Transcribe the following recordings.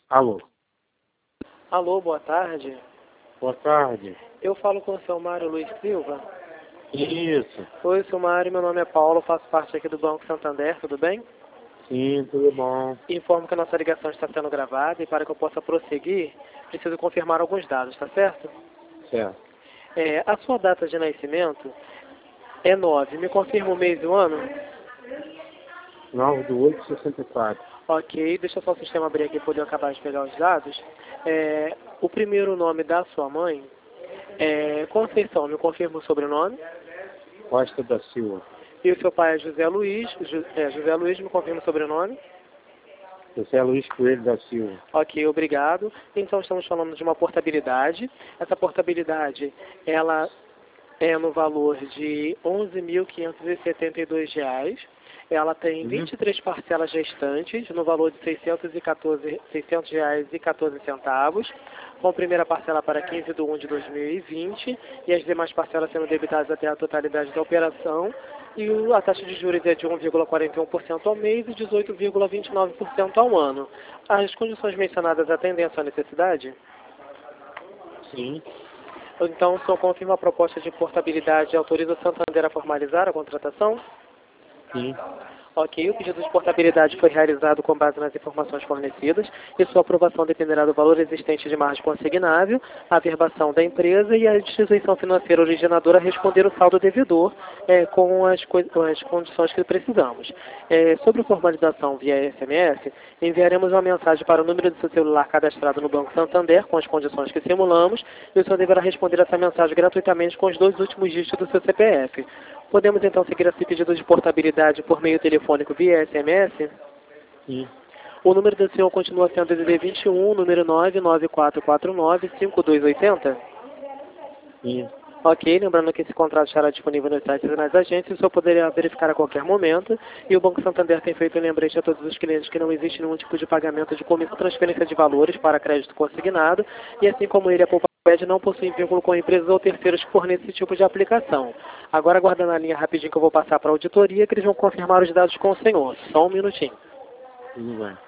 Alô, Alô, boa tarde. boa tarde. Eu falo com o seu Mário Luiz Silva. Isso, Oi, seu Mário, meu nome é Paulo, faço parte aqui do Banco Santander, tudo bem? sim, tudo bom. Informo que a nossa ligação está sendo gravada e para que eu possa prosseguir, preciso confirmar alguns dados, tá certo? Certo. A sua data de nascimento é 9. Me confirma o mês e o ano? 9/8/64. Ok, deixa só o sistema abrir aqui para eu acabar de pegar os dados. O primeiro nome da sua mãe é Conceição, me confirma o sobrenome? Costa da Silva. E o seu pai é José Luiz. José Luiz, me confirma o sobrenome? José Luiz Coelho da Silva. Ok, obrigado. Então estamos falando de uma portabilidade. Essa portabilidade, ela é no valor de R$ 11.572. Ela tem 23 parcelas restantes, no valor de R$ 600,14, com a primeira parcela para 15/1/2020 e as demais parcelas sendo debitadas até a totalidade da operação. E a taxa de juros é de 1,41% ao mês e 18,29% ao ano. As condições mencionadas atendem à sua necessidade? Sim, Então, o senhor confirma a proposta de portabilidade e autoriza o Santander a formalizar a contratação? sim, Ok, o pedido de portabilidade foi realizado com base nas informações fornecidas e sua aprovação dependerá do valor existente de margem consignável, a averbação da empresa e a instituição financeira originadora responder o saldo devedor com as condições que precisamos. Sobre a formalização via SMS, enviaremos uma mensagem para o número do seu celular cadastrado no Banco Santander com as condições que simulamos e o senhor deverá responder essa mensagem gratuitamente com os 2 últimos dígitos do seu CPF. Podemos então seguir esse pedido de portabilidade por meio telefônico via SMS? sim, O número do senhor continua sendo DDD 21, número 99449-5280? sim. Ok, lembrando que esse contrato estará disponível nos sites e nas agências, o senhor poderá verificar a qualquer momento. E o Banco Santander tem feito um lembrete a todos os clientes que não existe nenhum tipo de pagamento de comissão ou transferência de valores para crédito consignado, e assim como ele, a Poupa-Ped não possui vínculo com empresas ou terceiros que fornecem esse tipo de aplicação. Agora, aguardando a linha rapidinho que eu vou passar para a auditoria, que eles vão confirmar os dados com o senhor. Só um minutinho. Tudo bem.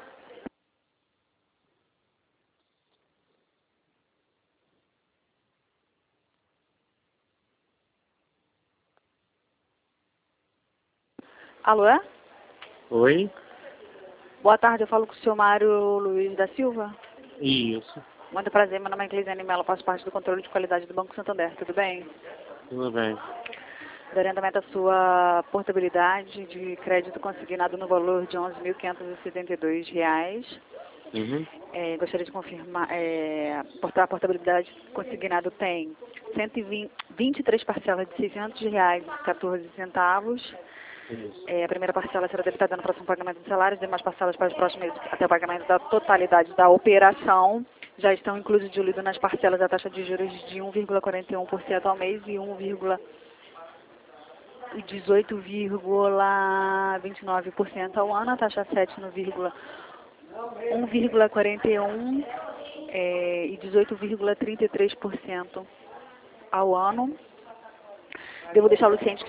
Alô? Oi? Boa tarde, eu falo com o senhor Mário Luiz da Silva. Isso, Muito prazer, meu nome é Cleisiane Mello, faço parte do controle de qualidade do Banco Santander, tudo bem? tudo bem. Darei andamento à sua portabilidade de crédito consignado no valor de R$ 11.572. Uhum. Gostaria de confirmar, a portabilidade consignado tem 123 parcelas de R$ 600,14. Isso. A primeira parcela será debitada no próximo pagamento de salários, as demais parcelas para os próximos meses até o pagamento da totalidade da operação. Já estão inclusos diluídos nas parcelas a taxa de juros de 1,41% ao mês e 18,29% ao ano, a taxa 7 no 1,41% e 18,33% ao ano. Devo deixá-lo ciente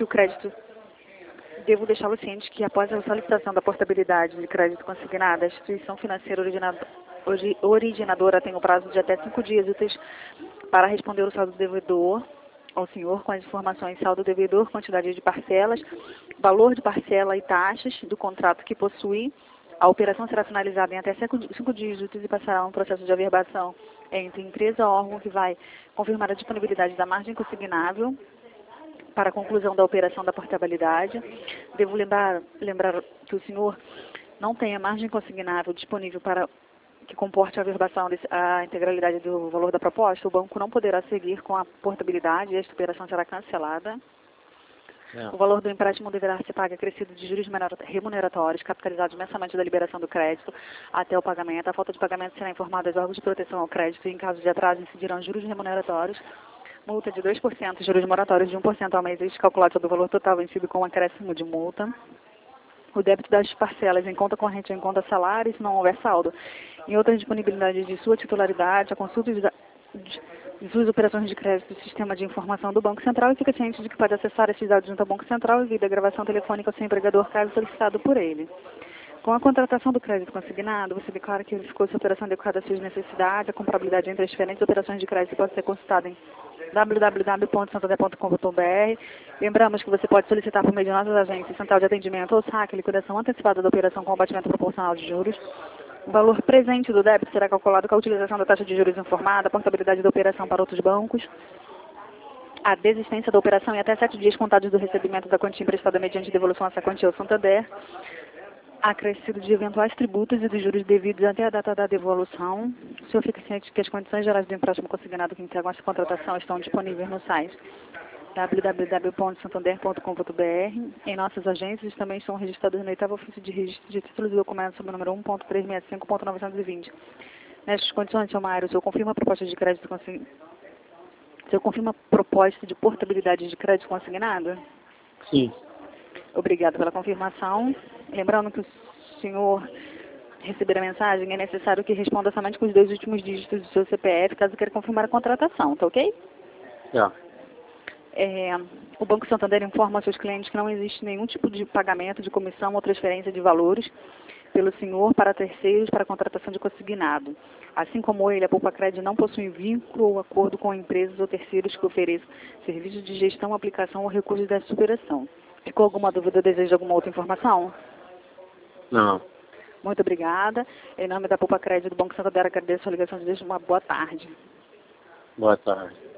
que após a solicitação da portabilidade de crédito consignada, a instituição financeira originadora tem o prazo de até 5 dias úteis para responder o saldo devedor ao senhor com as informações saldo devedor, quantidade de parcelas, valor de parcela e taxas do contrato que possui. A operação será finalizada em até 5 dias úteis e passará um processo de averbação entre empresa e órgão que vai confirmar a disponibilidade da margem consignável para a conclusão da operação da portabilidade. Devo lembrar que o senhor não tem a margem consignável disponível para que comporte a averbação a integralidade do valor da proposta. O banco não poderá seguir com a portabilidade e esta operação será cancelada. O valor do empréstimo deverá ser pago acrescido de juros remuneratórios, capitalizados mensalmente da liberação do crédito até o pagamento. A falta de pagamento será informada aos órgãos de proteção ao crédito e, em caso de atraso, incidirão juros remuneratórios. Multa de 2%, juros moratórios de 1% ao mês, calculado sobre o valor total vencido com um acréscimo de multa. O débito das parcelas em conta corrente ou em conta salário, se não houver saldo. Em outras disponibilidades de sua titularidade, a consulta de suas operações de crédito do sistema de informação do Banco Central e fica ciente de que pode acessar esses dados junto ao Banco Central e vir a gravação telefônica ao seu empregador, caso solicitado por ele. Com a contratação do crédito consignado, você declara que verificou se a operação adequada às suas necessidades, a comparabilidade entre as diferentes operações de crédito pode ser consultada em www.santander.com.br. Lembramos que você pode solicitar por meio de nossas agências, central de atendimento ou saque, liquidação antecipada da operação com abatimento proporcional de juros. O valor presente do débito será calculado com a utilização da taxa de juros informada, a portabilidade da operação para outros bancos, a desistência da operação e até 7 dias contados do recebimento da quantia emprestada mediante devolução a essa quantia ao Santander, acrescido de eventuais tributos e dos juros devidos até a data da devolução. O senhor fica ciente de que as condições gerais do empréstimo consignado que integram essa contratação estão disponíveis no site www.santander.com.br. Em nossas agências também estão registrados no 8º ofício de registro de títulos e documentos sob o número 1.365.920. Nestas condições, senhor Mário, o senhor confirma a proposta de crédito consignado? O senhor confirma a proposta de portabilidade de crédito consignado? Sim. Obrigada pela confirmação. Lembrando que o senhor receber a mensagem, é necessário que responda somente com os 2 últimos dígitos do seu CPF, caso queira confirmar a contratação, tá ok? Tá. O Banco Santander informa aos seus clientes que não existe nenhum tipo de pagamento de comissão ou transferência de valores pelo senhor para terceiros para a contratação de consignado. Assim como ele, a Poupa-Cred não possui vínculo ou acordo com empresas ou terceiros que ofereçam serviços de gestão, aplicação ou recursos dessa operação. Ficou alguma dúvida ou deseja alguma outra informação? Não. Muito obrigada. Em nome da Poupa-Cred do Banco Santander, agradeço a ligação de desde uma boa tarde. Boa tarde.